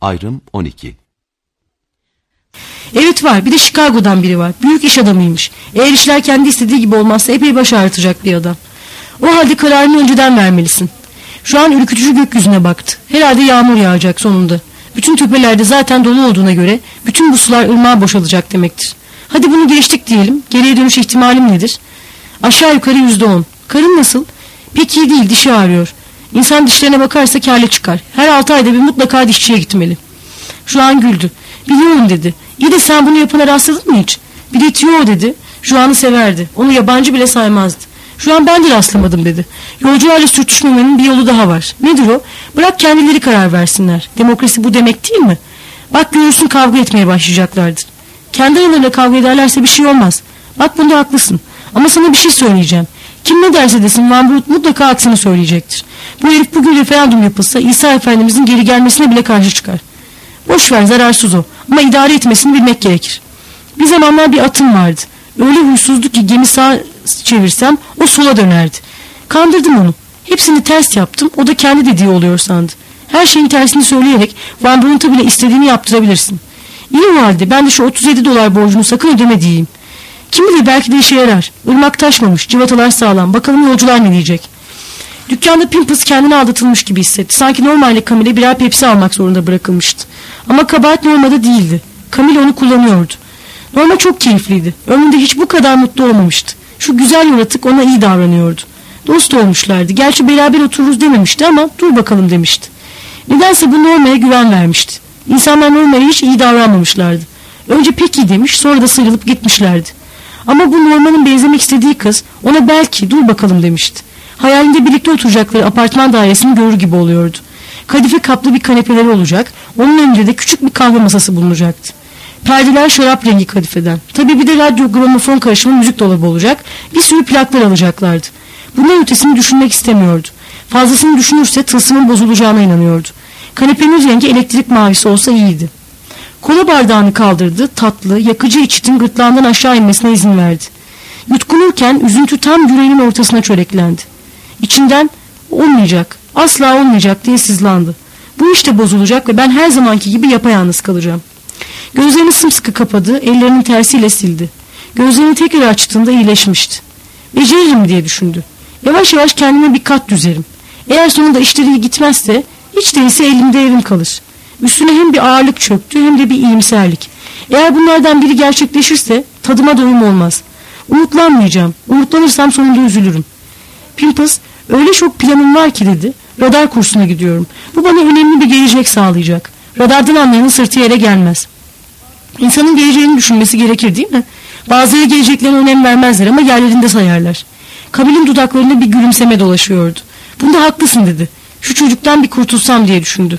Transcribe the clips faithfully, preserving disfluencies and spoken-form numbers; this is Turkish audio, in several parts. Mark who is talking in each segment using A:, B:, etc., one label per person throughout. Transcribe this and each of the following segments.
A: Ayrım on iki.
B: Evet var, bir de Chicago'dan biri var. Büyük iş adamıymış. Eğer işler kendi istediği gibi olmazsa epey baş ağrıtacak bir adam. O halde kararını önceden vermelisin. Şu an ürkütücü gökyüzüne baktı. Herhalde yağmur yağacak sonunda. Bütün tepelerde zaten dolu olduğuna göre bütün bu sular ırmağa boşalacak demektir. Hadi bunu geçtik diyelim. Geriye dönüş ihtimalim nedir? Aşağı yukarı yüzde on. Karın nasıl? Pek iyi değil, dişi ağrıyor. İnsan dişlerine bakarsa kârlı çıkar. Her altı ayda bir mutlaka dişçiye gitmeli. Şu an güldü. Biliyorum dedi. İyi de sen bunu yapana rastladın mı hiç? Bilet yo dedi. Şu anı severdi. Onu yabancı bile saymazdı. Şu an ben de rastlamadım dedi. Yolcularla sürtüşmemenin bir yolu daha var. Nedir o? Bırak kendileri karar versinler. Demokrasi bu demek değil mi? Bak görürsün kavga etmeye başlayacaklardır. Kendi aralarında kavga ederlerse bir şey olmaz. Bak bunda haklısın. Ama sana bir şey söyleyeceğim. Kim ne derse desin Van Buren mutlaka aksini söyleyecektir. Bu herif bugün referandum yapılsa İsa Efendimizin geri gelmesine bile karşı çıkar. Boş ver, zararsız o. Ama idare etmesini bilmek gerekir. Bir zamanlar bir atım vardı. Öyle huysuzdu ki gemi sağa çevirsem o sola dönerdi. Kandırdım onu. Hepsini ters yaptım. O da kendi dediği oluyor sandı. Her şeyin tersini söyleyerek Van Buren'a bile istediğini yaptırabilirsin. İyi o halde ben de şu otuz yedi dolar borcunu sakın ödeme diyeyim. Kim bilir belki de işe yarar. Irmak taşmamış, cıvatalar sağlam. Bakalım yolcular ne diyecek. Dükkanda Pimples kendini aldatılmış gibi hissetti. Sanki normalde Camille birer Pepsi almak zorunda bırakılmıştı. Ama kabahat Norma'da değildi. Camille onu kullanıyordu. Norma çok keyifliydi. Ömründe hiç bu kadar mutlu olmamıştı. Şu güzel yaratık ona iyi davranıyordu. Dost olmuşlardı. Gerçi beraber otururuz dememişti ama dur bakalım demişti. Nedense bu Norma'ya güven vermişti. İnsanlar Norma'ya hiç iyi davranmamışlardı. Önce peki demiş, sonra da sıyrılıp gitmişlerdi. Ama bu Norma'nın benzemek istediği kız ona belki dur bakalım demişti. Hayalinde birlikte oturacakları apartman dairesini görür gibi oluyordu. Kadife kaplı bir kanepeleri olacak, onun önünde de küçük bir kahve masası bulunacaktı. Perdeler şarap rengi kadifeden. Tabii bir de radyo gramofon karışımı müzik dolabı olacak, bir sürü plaklar alacaklardı. Bunun ötesini düşünmek istemiyordu. Fazlasını düşünürse tılsımın bozulacağına inanıyordu. Kanepenin rengi elektrik mavisi olsa iyiydi. Kola bardağını kaldırdı, tatlı, yakıcı içitin gırtlağından aşağı inmesine izin verdi. Yutkunurken üzüntü tam yüreğinin ortasına çöreklendi. İçinden olmayacak, asla olmayacak diye sızlandı. Bu iş de bozulacak ve ben her zamanki gibi yapayalnız kalacağım. Gözlerini sımsıkı kapadı, ellerinin tersiyle sildi. Gözlerini tekrar açtığında iyileşmişti. Beceririm diye düşündü. Yavaş yavaş kendime bir kat düzerim. Eğer sonunda işleri iyi gitmezse hiç değilse elimde evim kalır. Üstüne hem bir ağırlık çöktü hem de bir iyimserlik. Eğer bunlardan biri gerçekleşirse tadıma doyum olmaz. Umutlanmayacağım. Umutlanırsam sonunda üzülürüm. Pimples, öyle çok planım var ki dedi. Radar kursuna gidiyorum. Bu bana önemli bir gelecek sağlayacak. Radardan anlayanın sırtı yere gelmez. İnsanın geleceğini düşünmesi gerekir değil mi? Bazıları geleceklerine önem vermezler ama yerlerinde sayarlar. Camille'in dudaklarında bir gülümseme dolaşıyordu. Bunda haklısın dedi. Şu çocuktan bir kurtulsam diye düşündü.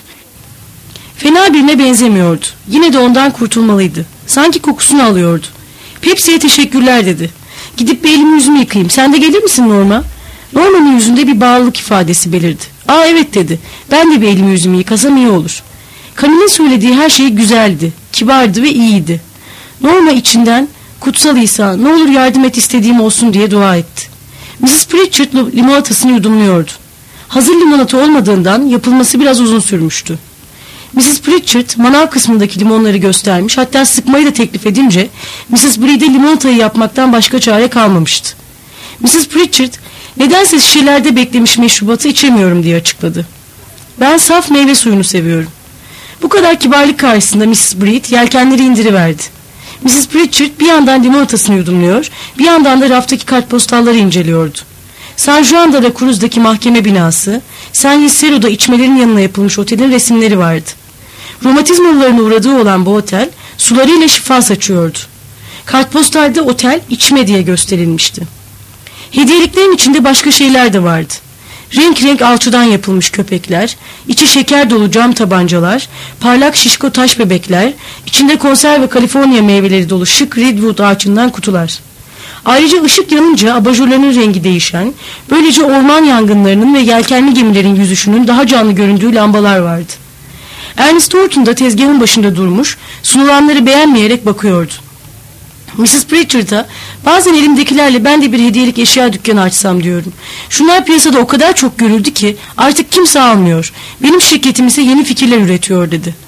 B: Fena birine benzemiyordu. Yine de ondan kurtulmalıydı. Sanki kokusunu alıyordu. Pepsi'ye teşekkürler dedi. Gidip bir elimi yüzümü yıkayayım. Sen de gelir misin Norma? Norma'nın yüzünde bir bağlılık ifadesi belirdi. Aa evet dedi. Ben de bir elimi yüzümü yıkasam iyi olur. Camille'in söylediği her şey güzeldi, kibardı ve iyiydi. Norma içinden kutsal İsa ne olur yardım et istediğim olsun diye dua etti. missis Pritchard limonatasını yudumluyordu. Hazır limonata olmadığından yapılması biraz uzun sürmüştü. missis Pritchard manav kısmındaki limonları göstermiş, hatta sıkmayı da teklif edince missis Bree'de limonatayı yapmaktan başka çare kalmamıştı. missis Pritchard nedense şişelerde beklemiş meşrubatı içemiyorum diye açıkladı. Ben saf meyve suyunu seviyorum. Bu kadar kibarlık karşısında missis Breed yelkenleri indiriverdi. missis Pritchard bir yandan limonatasını yudumluyor, bir yandan da raftaki kartpostalları inceliyordu. San Juan de la Cruz'daki mahkeme binası, San Ysero'da içmelerin yanına yapılmış otelin resimleri vardı. Romatizmalıların uğradığı olan bu otel sularıyla şifa saçıyordu. Kartpostalde otel içme diye gösterilmişti. Hediyeliklerin içinde başka şeyler de vardı. Renk renk alçıdan yapılmış köpekler, içi şeker dolu cam tabancalar, parlak şişko taş bebekler, içinde konserve Kaliforniya meyveleri dolu şık redwood ağaçından kutular. Ayrıca ışık yanınca abajurların rengi değişen, böylece orman yangınlarının ve yelkenli gemilerin yüzüşünün daha canlı göründüğü lambalar vardı. Ernest Thornton da tezgahın başında durmuş, sunulanları beğenmeyerek bakıyordu. missis Pritchard'a bazen elimdekilerle ben de bir hediyelik eşya dükkanı açsam diyorum. Şunlar piyasada o kadar çok görüldü ki artık kimse almıyor. Benim şirketim ise yeni fikirler üretiyor dedi.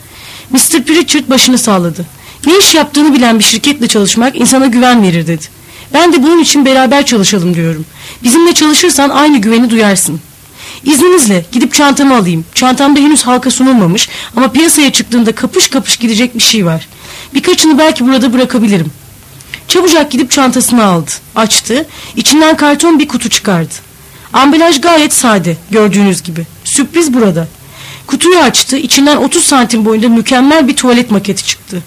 B: mister Pritchard başını salladı. Ne iş yaptığını bilen bir şirketle çalışmak insana güven verir dedi. Ben de bunun için beraber çalışalım diyorum. Bizimle çalışırsan aynı güveni duyarsın. İzninizle gidip çantamı alayım. Çantamda henüz halka sunulmamış ama piyasaya çıktığında kapış kapış gidecek bir şey var. Birkaçını belki burada bırakabilirim. Çabucak gidip çantasını aldı. Açtı. İçinden karton bir kutu çıkardı. Ambalaj gayet sade, gördüğünüz gibi. Sürpriz burada. Kutuyu açtı. İçinden otuz santim boyunda mükemmel bir tuvalet maketi çıktı.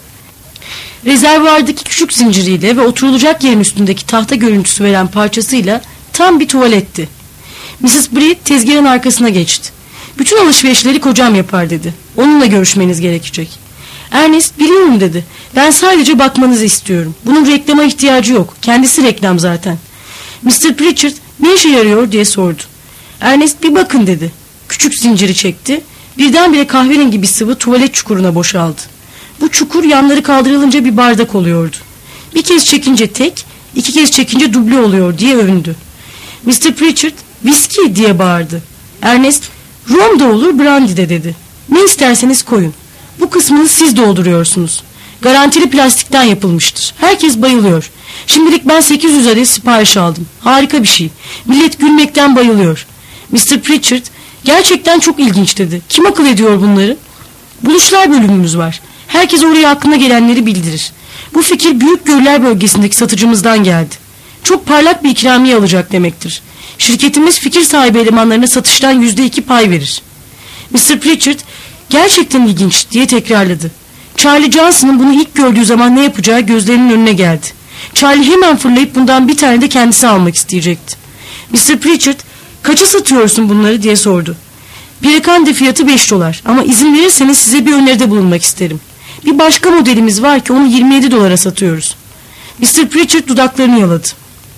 B: Rezervuardaki küçük zinciriyle ve oturulacak yerin üstündeki tahta görüntüsü veren parçasıyla tam bir tuvaletti. missis Bree tezgahın arkasına geçti. Bütün alışverişleri kocam yapar dedi. Onunla görüşmeniz gerekecek. Ernest biliyorum dedi. Ben sadece bakmanızı istiyorum. Bunun reklama ihtiyacı yok. Kendisi reklam zaten. mister Pritchard ne işe yarıyor diye sordu. Ernest bir bakın dedi. Küçük zinciri çekti. Birdenbire kahverengi bir sıvı tuvalet çukuruna boşaldı. Bu çukur yanları kaldırılınca bir bardak oluyordu. Bir kez çekince tek, iki kez çekince duble oluyor diye övündü. mister Pritchard viski diye bağırdı. Ernest rom da olur brandy de dedi. Ne isterseniz koyun. Bu kısmını siz dolduruyorsunuz. Garantili plastikten yapılmıştır. Herkes bayılıyor. Şimdilik ben sekiz yüz adet sipariş aldım. Harika bir şey. Millet gülmekten bayılıyor. mister Pritchard gerçekten çok ilginç dedi. Kim akıl ediyor bunları? Buluşlar bölümümüz var. Herkes oraya aklına gelenleri bildirir. Bu fikir Büyük Göller bölgesindeki satıcımızdan geldi. Çok parlak bir ikramiye alacak demektir. Şirketimiz fikir sahibi elemanlarına satıştan yüzde iki pay verir. mister Pritchard gerçekten ilginç diye tekrarladı. Charlie Johnson'ın bunu ilk gördüğü zaman ne yapacağı gözlerinin önüne geldi. Charlie hemen fırlayıp bundan bir tane de kendisi almak isteyecekti. mister Pritchard kaça satıyorsun bunları diye sordu. Perakende fiyatı beş dolar ama izin verirseniz size bir öneride bulunmak isterim. Bir başka modelimiz var ki onu yirmi yedi dolara satıyoruz. mister Pritchard dudaklarını yaladı.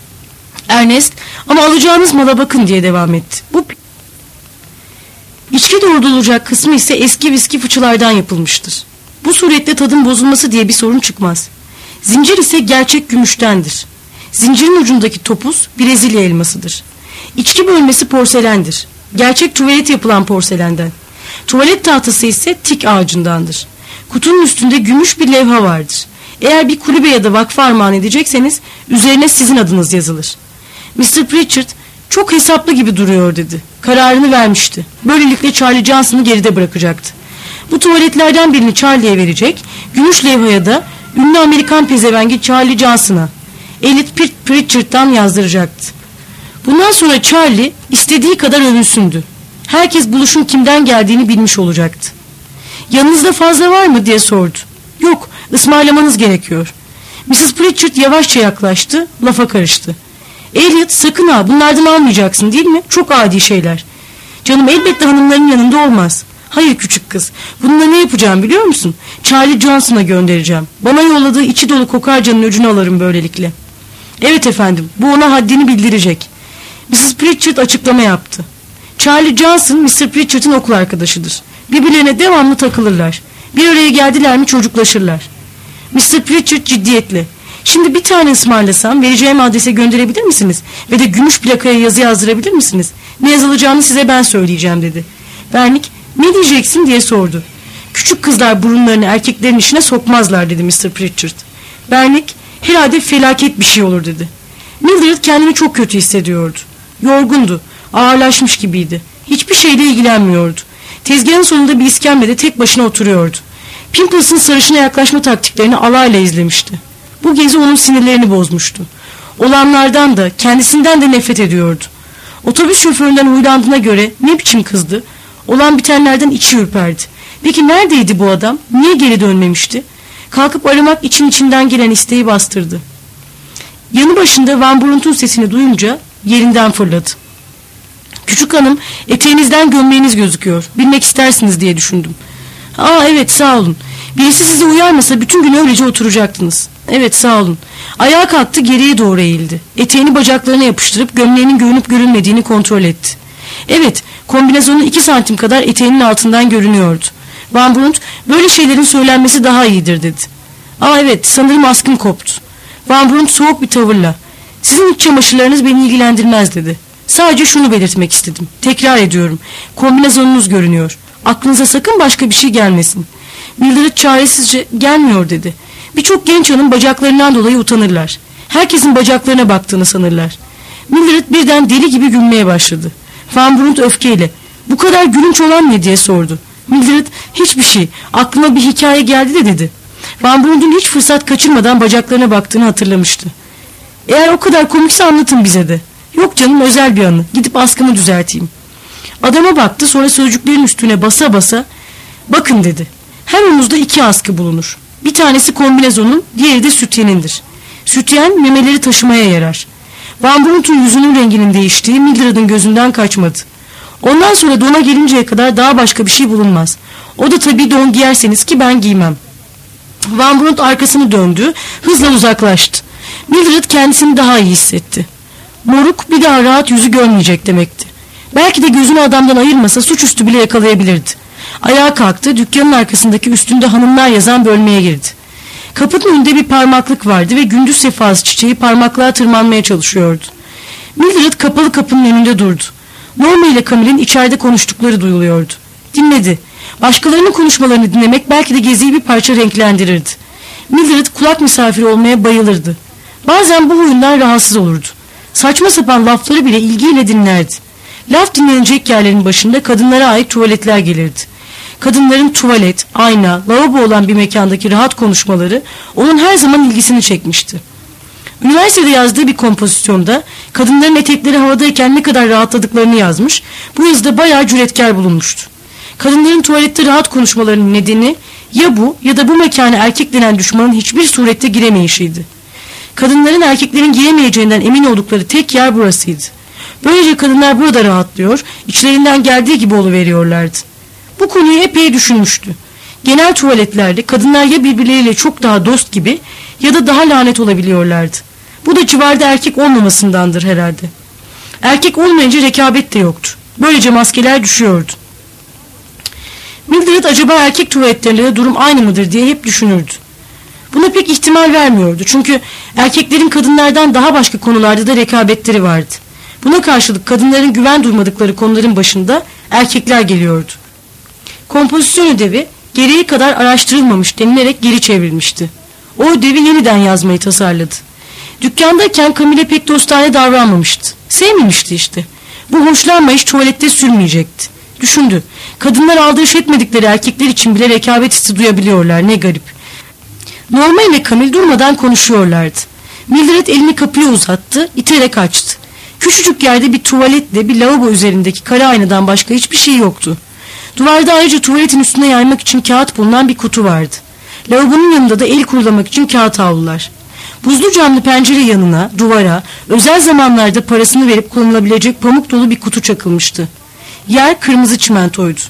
B: Ernest ama alacağınız mala bakın diye devam etti. Bu İçki doldurulacak kısmı ise eski viski fıçılardan yapılmıştır. Bu surette tadın bozulması diye bir sorun çıkmaz. Zincir ise gerçek gümüştendir. Zincirin ucundaki topuz Brezilya elmasıdır. İçki bölmesi porselendir. Gerçek tuvalet yapılan porselenden. Tuvalet tahtası ise tik ağacındandır. Kutunun üstünde gümüş bir levha vardır. Eğer bir kulübe ya da vakfa armağan edecekseniz üzerine sizin adınız yazılır. mister Pritchard çok hesaplı gibi duruyor dedi. Kararını vermişti. Böylelikle Charlie Johnson'ı geride bırakacaktı. Bu tuvaletlerden birini Charlie'ye verecek, gümüş levhaya da ünlü Amerikan pezevengi Charlie Johnson'a, Elliot Pritchard'dan yazdıracaktı. Bundan sonra Charlie istediği kadar övünsündü. Herkes buluşun kimden geldiğini bilmiş olacaktı. Yanınızda fazla var mı diye sordu. Yok, ısmarlamanız gerekiyor. missis Pritchard yavaşça yaklaştı, lafa karıştı. Elliot sakın ha bunlardan almayacaksın değil mi? Çok adi şeyler. Canım elbette hanımların yanında olmaz. Hayır küçük kız. Bununla ne yapacağım biliyor musun? Charlie Johnson'a göndereceğim. Bana yolladığı içi dolu kokarcanın öcünü alırım böylelikle. Evet efendim, bu ona haddini bildirecek. missis Pritchard açıklama yaptı. Charlie Johnson mister Pritchard'ın okul arkadaşıdır. Birbirlerine devamlı takılırlar. Bir araya geldiler mi çocuklaşırlar. mister Pritchard ciddiyetle. Şimdi bir tane ısmarlasam vereceğim adrese gönderebilir misiniz? Ve de gümüş plakaya yazı yazdırabilir misiniz? Ne yazılacağını size ben söyleyeceğim dedi. Bernik ne diyeceksin diye sordu. Küçük kızlar burunlarını erkeklerin işine sokmazlar dedi mister Pritchard. Bernik herhalde felaket bir şey olur dedi. Mildred kendini çok kötü hissediyordu. Yorgundu, ağırlaşmış gibiydi. Hiçbir şeyle ilgilenmiyordu. Tezgahın sonunda bir iskemlede tek başına oturuyordu. Pimples'ın sarışına yaklaşma taktiklerini alayla izlemişti. Bu gezi onun sinirlerini bozmuştu. Olanlardan da kendisinden de nefret ediyordu. Otobüs şoföründen huylandığına göre ne biçim kızdı? Olan bitenlerden içi ürperdi. Peki neredeydi bu adam? Niye geri dönmemişti? Kalkıp aramak için içinden gelen isteği bastırdı. Yanı başında Van Brunt'un sesini duyunca yerinden fırladı. Küçük hanım, eteğinizden gömleğiniz gözüküyor. Bilmek istersiniz diye düşündüm. Aa evet sağ olun. Birisi sizi uyarmasa bütün gün öylece oturacaktınız. Evet sağ olun. Ayağa kalktı, geriye doğru eğildi. Eteğini bacaklarına yapıştırıp gömleğinin görünüp görünmediğini kontrol etti. Evet, kombinezonun iki santim kadar eteğinin altından görünüyordu. Van Brunt böyle şeylerin söylenmesi daha iyidir dedi. Aa evet, sanırım askım koptu. Van Brunt soğuk bir tavırla sizin iç çamaşırlarınız beni ilgilendirmez dedi. Sadece şunu belirtmek istedim. Tekrar ediyorum. Kombinezonunuz görünüyor. Aklınıza sakın başka bir şey gelmesin. Mildred çaresizce gelmiyor dedi. Birçok genç hanım bacaklarından dolayı utanırlar. Herkesin bacaklarına baktığını sanırlar. Mildred birden deli gibi gülmeye başladı. Van Brunt öfkeyle bu kadar gülünç olan ne diye sordu. Mildred hiçbir şey, aklıma bir hikaye geldi de dedi. Van Brunt'un hiç fırsat kaçırmadan bacaklarına baktığını hatırlamıştı. Eğer o kadar komikse anlatın bize de. Yok canım, özel bir anı, gidip askımı düzelteyim. Adama baktı, sonra sözcüklerin üstüne basa basa bakın dedi. Her omuzda iki askı bulunur. Bir tanesi kombinezonun, diğeri de sütyenindir. Sütyen memeleri taşımaya yarar. Van Brunt'un yüzünün renginin değiştiği Mildred'in gözünden kaçmadı. Ondan sonra dona gelinceye kadar daha başka bir şey bulunmaz. O da tabii don giyerseniz ki ben giymem. Van Brunt arkasını döndü, hızla uzaklaştı. Mildred kendisini daha iyi hissetti. Moruk bir daha rahat yüzü görmeyecek demekti. Belki de gözünü adamdan ayırmasa suçüstü bile yakalayabilirdi. Ayağa kalktı, dükkanın arkasındaki üstünde hanımlar yazan bölmeye girdi. Kapının önünde bir parmaklık vardı ve gündüz sefası çiçeği parmaklığa tırmanmaya çalışıyordu. Mildred kapalı kapının önünde durdu. Norma ile Camille'in içeride konuştukları duyuluyordu. Dinledi. Başkalarının konuşmalarını dinlemek belki de geziyi bir parça renklendirirdi. Mildred kulak misafiri olmaya bayılırdı. Bazen bu huyundan rahatsız olurdu. Saçma sapan lafları bile ilgiyle dinlerdi. Laf dinlenecek yerlerin başında kadınlara ait tuvaletler gelirdi. Kadınların tuvalet, ayna, lavabo olan bir mekandaki rahat konuşmaları onun her zaman ilgisini çekmişti. Üniversitede yazdığı bir kompozisyonda kadınların etekleri havadayken ne kadar rahatladıklarını yazmış, bu yazıda bayağı cüretkar bulunmuştu. Kadınların tuvalette rahat konuşmalarının nedeni ya bu ya da bu mekana erkek denen düşmanın hiçbir surette giremeyişiydi. Kadınların erkeklerin giremeyeceğinden emin oldukları tek yer burasıydı. Böylece kadınlar burada rahatlıyor, içlerinden geldiği gibi oluveriyorlardı. Bu konuyu epey düşünmüştü. Genel tuvaletlerde kadınlar ya birbirleriyle çok daha dost gibi ya da daha lanet olabiliyorlardı. Bu da civarda erkek olmamasındandır herhalde. Erkek olmayınca rekabet de yoktu. Böylece maskeler düşüyordu. Mildred acaba erkek tuvaletlerinde de durum aynı mıdır diye hep düşünürdü. Buna pek ihtimal vermiyordu. Çünkü erkeklerin kadınlardan daha başka konularda da rekabetleri vardı. Buna karşılık kadınların güven duymadıkları konuların başında erkekler geliyordu. Kompozisyon ödevi gereği kadar araştırılmamış denilerek geri çevrilmişti. O ödevi yeniden yazmayı tasarladı. Dükkandayken Camille pek dostane davranmamıştı. Sevmemişti işte. Bu hoşlanmayış tuvalette sürmeyecekti. Düşündü. Kadınlar aldırış etmedikleri erkekler için bile rekabet hissi duyabiliyorlar, ne garip. Norma ile Camille durmadan konuşuyorlardı. Mildred elini kapıya uzattı, iterek açtı. Küçücük yerde bir tuvaletle bir lavabo üzerindeki kara aynadan başka hiçbir şey yoktu. Duvarda ayrıca tuvaletin üstüne yaymak için kağıt bulunan bir kutu vardı. Lavabonun yanında da el kurulamak için kağıt havlular. Buzlu camlı pencere yanına, duvara, özel zamanlarda parasını verip kullanılabilecek pamuk dolu bir kutu çakılmıştı. Yer kırmızı çimentoydu.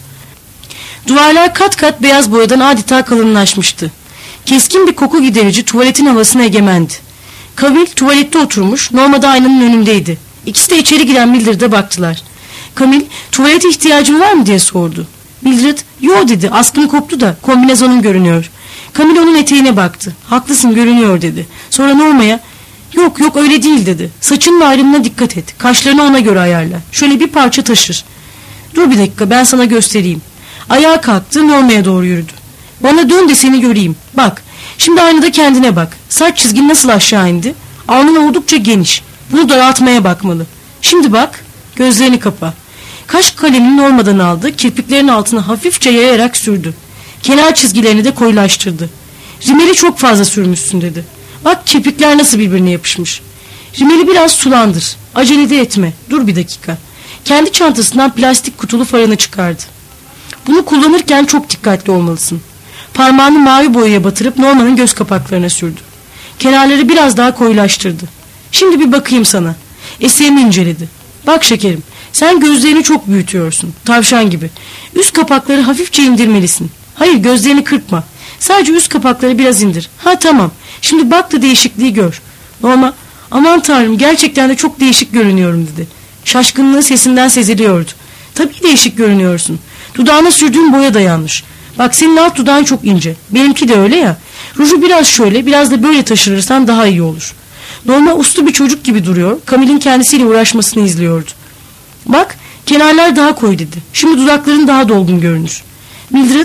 B: Duvarlar kat kat beyaz boyadan adeta kalınlaşmıştı. Keskin bir koku giderici tuvaletin havasına egemendi. Camille tuvalette oturmuş, Norma da aynanın önündeydi. İkisi de içeri giren Mildred'e baktılar. Camille, tuvalete ihtiyacın var mı diye sordu. Mildred, yo dedi, askım koptu da kombinezonum görünüyor. Camille onun eteğine baktı. Haklısın, görünüyor dedi. Sonra Norma'ya, yok yok öyle değil dedi. Saçının ayrımına dikkat et, kaşlarını ona göre ayarla. Şöyle bir parça taşır. Dur bir dakika, ben sana göstereyim. Ayağa kalktı, Norma'ya doğru yürüdü. Bana dön de seni göreyim. Bak, şimdi aynada kendine bak. Saç çizgin nasıl aşağı indi? Alnın oldukça geniş. Bunu daraltmaya bakmalı. Şimdi bak, gözlerini kapa. Kaş kalemini Norma'dan aldı, kirpiklerin altına hafifçe yayarak sürdü. Kenar çizgilerini de koyulaştırdı. Rimeli çok fazla sürmüşsün dedi. Bak kirpikler nasıl birbirine yapışmış. Rimeli biraz sulandır. Acele de etme. Dur bir dakika. Kendi çantasından plastik kutulu farını çıkardı. Bunu kullanırken çok dikkatli olmalısın. Parmağını mavi boyaya batırıp Norma'nın göz kapaklarına sürdü. Kenarları biraz daha koyulaştırdı. Şimdi bir bakayım sana. Eserini inceledi. Bak şekerim, sen gözlerini çok büyütüyorsun. Tavşan gibi. Üst kapakları hafifçe indirmelisin. Hayır, gözlerini kırpma. Sadece üst kapakları biraz indir. Ha tamam. Şimdi bak da değişikliği gör. Norma, aman tanrım gerçekten de çok değişik görünüyorum dedi. Şaşkınlığı sesinden seziliyordu. Tabii değişik görünüyorsun. Dudağına sürdüğün boya da yanlış. Bak senin alt dudağın çok ince. Benimki de öyle ya. Ruju biraz şöyle, biraz da böyle taşırırsan daha iyi olur. Norma uslu bir çocuk gibi duruyor. Camille'in kendisiyle uğraşmasını izliyordu. Bak, kenarlar daha koyu dedi. Şimdi dudakların daha dolgun görünür. Mildred,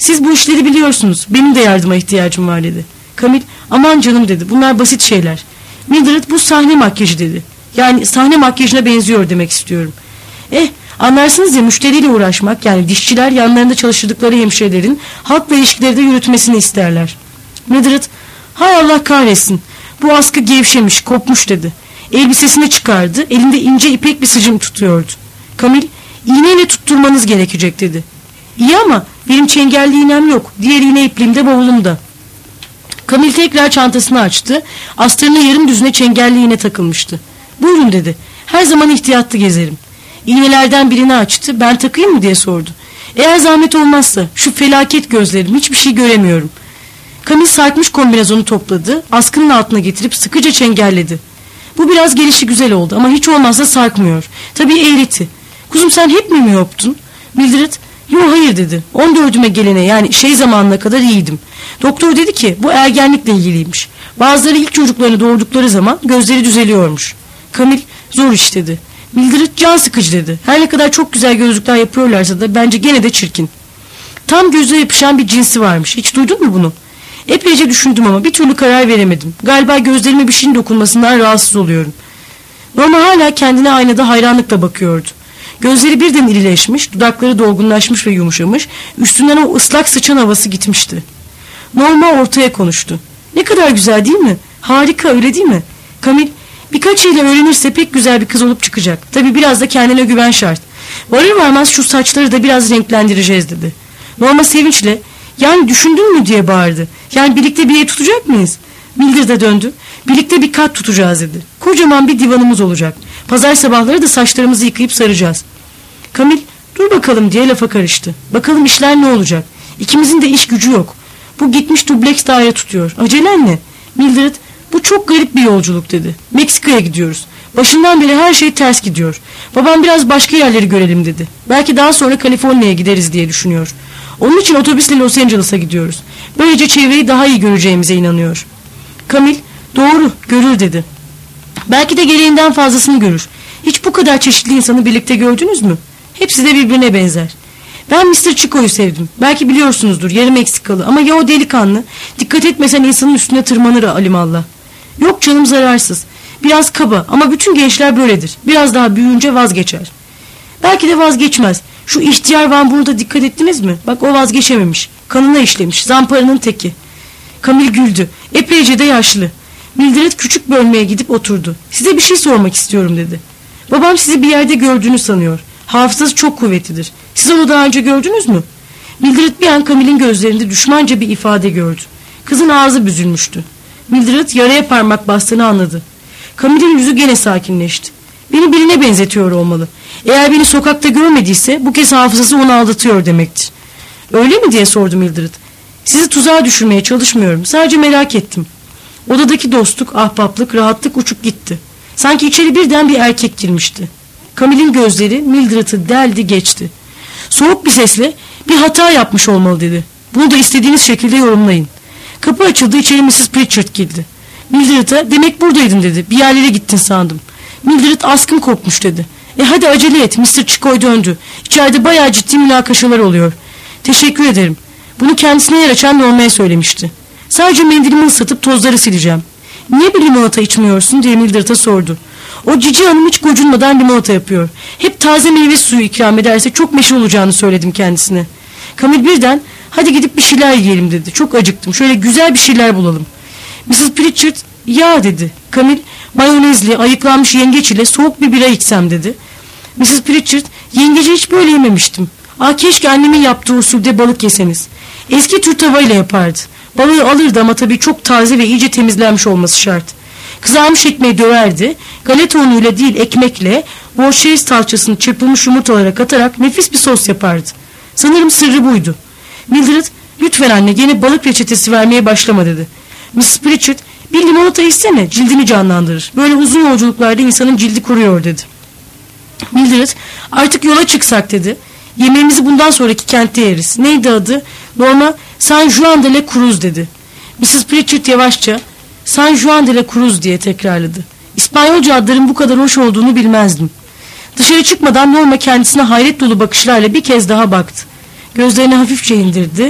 B: Siz bu işleri biliyorsunuz. Benim de yardıma ihtiyacım var dedi. Camille, aman canım dedi. Bunlar basit şeyler. Mildred, bu sahne makyajı dedi. Yani sahne makyajına benziyor demek istiyorum. Eh, anlarsınız ya, müşteriyle uğraşmak, yani dişçiler yanlarında çalıştırdıkları hemşirelerin halkla ilişkileri de yürütmesini isterler. Mildred, hay Allah kahretsin, bu askı gevşemiş, kopmuş dedi. Elbisesini çıkardı, elinde ince ipek bir sıcım tutuyordu. Camille, iğneyle tutturmanız gerekecek dedi. İyi ama benim çengelli iğnem yok, diğer iğne ipliğimde bavulumda. Camille tekrar çantasını açtı, astarına yarım düzine çengelli iğne takılmıştı. Buyurun dedi, her zaman ihtiyatlı gezerim. İğnelerden birini açtı, ben takayım mı diye sordu. Eğer zahmet olmazsa, şu felaket gözlerim, hiçbir şey göremiyorum. Camille sarkmış kombinezonu topladı, askının altına getirip sıkıca çengelledi. Bu biraz gelişi güzel oldu ama hiç olmazsa sarkmıyor. Tabii eğreti. Kuzum, sen hep mi miyoptun? Mildred, yok hayır dedi. on dördüme gelene, yani şey zamanına kadar iyiydim. Doktor dedi ki bu ergenlikle ilgiliymiş. Bazıları ilk çocuklarını doğurdukları zaman gözleri düzeliyormuş. Camille, zor iş dedi. Mildred, can sıkıcı dedi. Her ne kadar çok güzel gözlükler yapıyorlarsa da bence gene de çirkin. Tam göze yapışan bir cinsi varmış. Hiç duydun mu bunu? Epeyce düşündüm ama bir türlü karar veremedim. Galiba gözlerime bir şeyin dokunmasından rahatsız oluyorum. Norma hala kendine aynada hayranlıkla bakıyordu. Gözleri birden irileşmiş, dudakları dolgunlaşmış ve yumuşamış, üstünden o ıslak sıçan havası gitmişti. Norma ortaya konuştu. Ne kadar güzel değil mi? Harika, öyle değil mi? Camille, birkaç ile öğrenirse pek güzel bir kız olup çıkacak. Tabii biraz da kendine güven şart. Varır varmaz şu saçları da biraz renklendireceğiz dedi. Norma sevinçle, yani düşündün mü diye bağırdı. Yani birlikte bir ev tutacak mıyız? Mildred'e döndü. Birlikte bir kat tutacağız dedi. Kocaman bir divanımız olacak. Pazar sabahları da saçlarımızı yıkayıp saracağız. Camille, dur bakalım diye lafa karıştı. Bakalım işler ne olacak? İkimizin de iş gücü yok. Bu gitmiş dubleks daire tutuyor. Acelen ne? Mildred, bu çok garip bir yolculuk dedi. Meksika'ya gidiyoruz. Başından beri her şey ters gidiyor. Babam biraz başka yerleri görelim dedi. Belki daha sonra Kaliforniya'ya gideriz diye düşünüyor. Onun için otobüsle Los Angeles'a gidiyoruz. Böylece çevreyi daha iyi göreceğimize inanıyor. Camille, doğru, görür dedi. Belki de gereğinden fazlasını görür. Hiç bu kadar çeşitli insanı birlikte gördünüz mü? Hepsi de birbirine benzer. Ben mister Chico'yu sevdim. Belki biliyorsunuzdur, yarı Meksikalı. Ama ya o delikanlı? Dikkat etmesen insanın üstüne tırmanır alimallah. Yok canım, zararsız. Biraz kaba ama bütün gençler böyledir. Biraz daha büyüyünce vazgeçer. Belki de vazgeçmez. Şu ihtiyar Van Buur'da dikkat ettiniz mi? Bak, o vazgeçememiş. Kanına işlemiş. Zamparanın teki. Camille güldü. Epeyce de yaşlı. Mildred küçük bölmeye gidip oturdu. Size bir şey sormak istiyorum dedi. Babam sizi bir yerde gördüğünü sanıyor. Hafızası çok kuvvetlidir. Siz onu daha önce gördünüz mü? Mildred bir an Camille'in gözlerinde düşmanca bir ifade gördü. Kızın ağzı büzülmüştü. Mildred yaraya parmak bastığını anladı. Camille'in yüzü gene sakinleşti. Beni birine benzetiyor olmalı. Eğer beni sokakta görmediyse bu kez hafızası onu aldatıyor demektir. Öyle mi diye sordu Mildred. Sizi tuzağa düşürmeye çalışmıyorum. Sadece merak ettim. Odadaki dostluk, ahbaplık, rahatlık uçup gitti. Sanki içeri birden bir erkek girmişti. Camille'in gözleri Mildred'ı deldi geçti. Soğuk bir sesle bir hata yapmış olmalı dedi. Bunu da istediğiniz şekilde yorumlayın. Kapı açıldı, içeri missus Pritchard girdi. Mildred'a demek buradaydın dedi. Bir yerlere gittin sandım. Mildred askım kopmuş dedi. E hadi acele et, mister Chico'y döndü. İçeride bayağı ciddi münakaşalar oluyor. Teşekkür ederim. Bunu kendisine yer açan Norma'ya söylemişti. Sadece mendilimi ıslatıp tozları sileceğim. Niye bir limonata içmiyorsun diye Mildred'a sordu. O cici hanım hiç gocunmadan limonata yapıyor. Hep taze meyve suyu ikram ederse çok meşhur olacağını söyledim kendisine. Camille birden hadi gidip bir şeyler yiyelim dedi. Çok acıktım, şöyle güzel bir şeyler bulalım. missus Pritchard ya dedi. Camille mayonezli ayıklanmış yengeç ile soğuk bir bira içsem dedi. missus Pritchard yengeci hiç böyle yememiştim. Ah, keşke annemin yaptığı usulde balık yeseniz. Eski tür tavayla yapardı. Balığı alırdı ama tabii çok taze ve iyice temizlenmiş olması şart. Kızarmış ekmeği döverdi. Galeta unuyla değil ekmekle Worcestershire salçasını çırpılmış yumurtalara katarak nefis bir sos yapardı. Sanırım sırrı buydu. Mildred, lütfen anne gene balık reçetesi vermeye başlama dedi. missus Pritchard, bir limonata içsene, cildini canlandırır. Böyle uzun yolculuklarda insanın cildi kuruyor dedi. Mildred, artık yola çıksak dedi. Yemeğimizi bundan sonraki kentte yeriz. Neydi adı? Norma San Juan de la Cruz dedi. missus Pritchard yavaşça San Juan de la Cruz diye tekrarladı. İspanyolca adların bu kadar hoş olduğunu bilmezdim. Dışarı çıkmadan Norma kendisine hayret dolu bakışlarla bir kez daha baktı. Gözlerini hafifçe indirdi.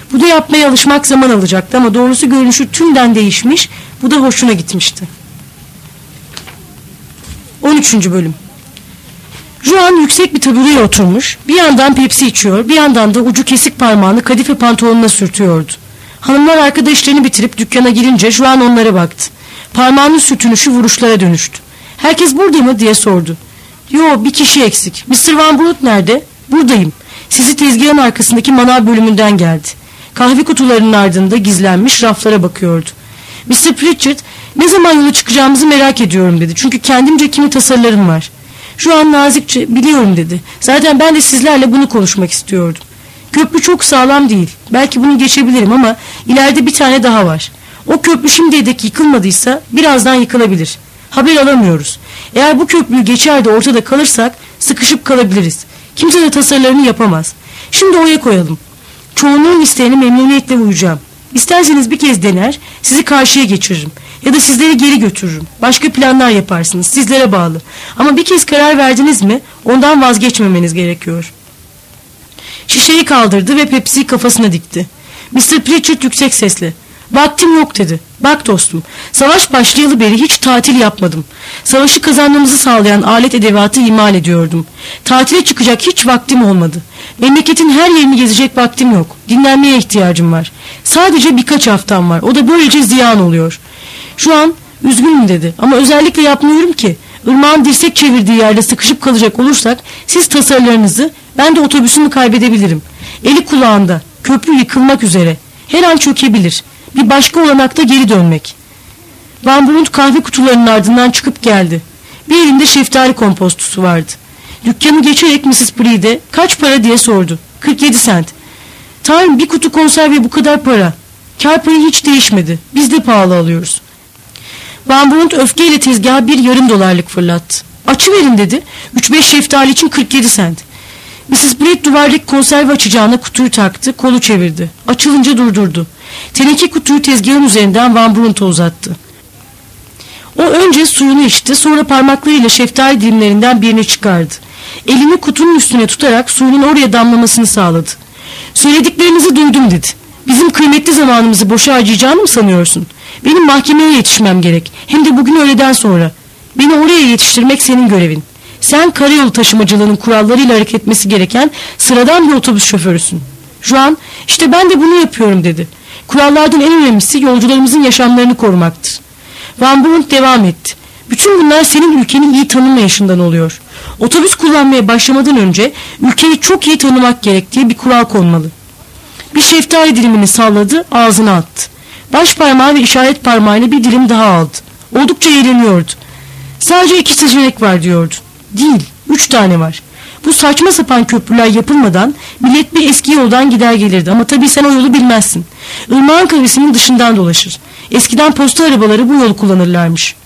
B: Bu da yapmaya alışmak zaman alacaktı ama doğrusu görünüşü tümden değişmiş, bu da hoşuna gitmişti. on üçüncü bölüm. Juan yüksek bir tabureye oturmuş, bir yandan Pepsi içiyor, bir yandan da ucu kesik parmağını kadife pantolonuna sürtüyordu. Hanımlar arkadaşlarını bitirip dükkana girince Juan onlara baktı. Parmağının sürtünüşü vuruşlara dönüştü. "Herkes burada mı?" diye sordu. "Yo, bir kişi eksik. mister Van Brunt nerede?" "Buradayım. Sizi tezgahın arkasındaki manav bölümünden geldi." Kahve kutularının ardında gizlenmiş raflara bakıyordu. mister Pritchard, "Ne zaman yola çıkacağımızı merak ediyorum," dedi. "Çünkü kendimce kimi tasarılarım var." Şu an nazikçe, "Biliyorum," dedi. "Zaten ben de sizlerle bunu konuşmak istiyordum. Köprü çok sağlam değil. Belki bunu geçebilirim ama ileride bir tane daha var. O köprü şimdiye dek yıkılmadıysa birazdan yıkılabilir. Haber alamıyoruz. Eğer bu köprüyü geçer de ortada kalırsak sıkışıp kalabiliriz. Kimse de tasarılarını yapamaz. Şimdi oya koyalım. Çoğunluğun isteğine memnuniyetle uyacağım. İsterseniz bir kez dener, sizi karşıya geçiririm. Ya da sizleri geri götürürüm. Başka planlar yaparsınız. Sizlere bağlı. Ama bir kez karar verdiniz mi ondan vazgeçmemeniz gerekiyor." Şişeyi kaldırdı ve Pepsi'yi kafasına dikti. mister Pritchard yüksek sesle, "Vaktim yok," dedi. "Bak dostum, savaş başlayalı beri hiç tatil yapmadım. Savaşı kazanmamızı sağlayan alet edevatı imal ediyordum. Tatile çıkacak hiç vaktim olmadı. Memleketin her yerini gezecek vaktim yok. Dinlenmeye ihtiyacım var. Sadece birkaç haftam var. O da böylece ziyan oluyor. Şu an üzgünüm," dedi. "Ama özellikle yapmıyorum ki. Irmağın dirsek çevirdiği yerde sıkışıp kalacak olursak siz tasarılarınızı, ben de otobüsümü kaybedebilirim. Eli kulağında. Köprü yıkılmak üzere. Her an çökebilir. Bir başka olanakta geri dönmek." Van Brunt kahve kutularının ardından çıkıp geldi. Bir elinde şeftali kompostusu vardı. Dükkanı geçerek missis Bree'de "Kaç para?" diye sordu. kırk yedi sent. "Tanrım, bir kutu konserve bu kadar para. Kar payı hiç değişmedi. Biz de pahalı alıyoruz." Van Brunt öfkeyle tezgaha bir yarım dolarlık fırlattı. "Açıverin," dedi. "Üç beş şeftali için kırk yedi sent. missis Brett duvardaki konserve açacağına kutuyu taktı, kolu çevirdi. Açılınca durdurdu. Teneke kutuyu tezgahın üzerinden Van Brunt'a uzattı. O önce suyunu içti, sonra parmaklarıyla şeftali dilimlerinden birini çıkardı. Elini kutunun üstüne tutarak suyunun oraya damlamasını sağladı. "Söylediklerinizi duydum," dedi. "Bizim kıymetli zamanımızı boşa harcayacağını mı sanıyorsun? Benim mahkemeye yetişmem gerek. Hem de bugün öğleden sonra. Beni oraya yetiştirmek senin görevin. Sen karayolu taşımacılığının kurallarıyla hareket etmesi gereken sıradan bir otobüs şoförüsün." "Juan, işte ben de bunu yapıyorum," dedi. "Kurallardan en önemlisi yolcularımızın yaşamlarını korumaktır." Van Brunt devam etti. "Bütün bunlar senin ülkeni iyi tanımayışından oluyor. Otobüs kullanmaya başlamadan önce ülkeyi çok iyi tanımak gerek diye bir kural konmalı." Bir şeftali dilimini salladı, ağzına attı. Baş parmağı ve işaret parmağıyla bir dilim daha aldı. Oldukça eğleniyordu. "Sadece iki seçenek var," diyordu. "Değil, üç tane var. Bu saçma sapan köprüler yapılmadan millet bir eski yoldan gider gelirdi ama tabii sen o yolu bilmezsin. Irmağın kavisinin dışından dolaşır. Eskiden posta arabaları bu yolu kullanırlarmış.